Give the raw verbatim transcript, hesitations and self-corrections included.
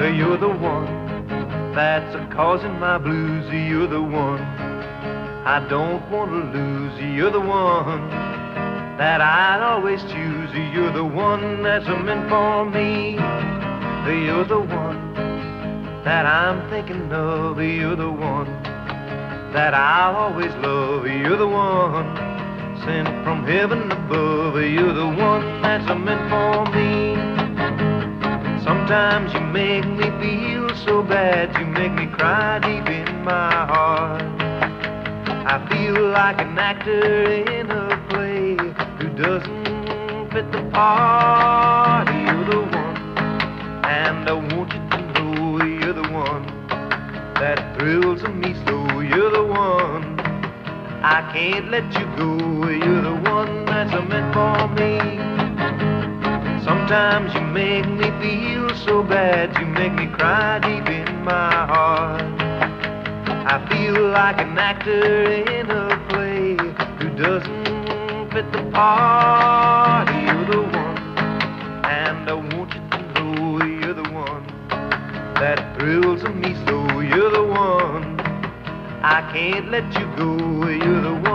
You're the one that's a causing my blues. You're the one I don't want to lose. You're the one that I'd always choose. You're the one that's meant for me. You're the one that I'm thinking of. You're the one that I'll always love. You're the one sent from heaven above. You're the one that's meant for me. Sometimes you make me feel so bad, you make me cry deep in my heart. I feel like an actor in a play who doesn't fit the part. You're the one, and I want you to know you're the one that thrills me so. You're the one, I can't let you go. You're the one that's meant for me. Sometimes you make me feel so bad, you make me cry deep in my heart. I feel like an actor in a play who doesn't fit the part. You're the one, and I want you to know you're the one that thrills me so. You're the one, I can't let you go. You're the one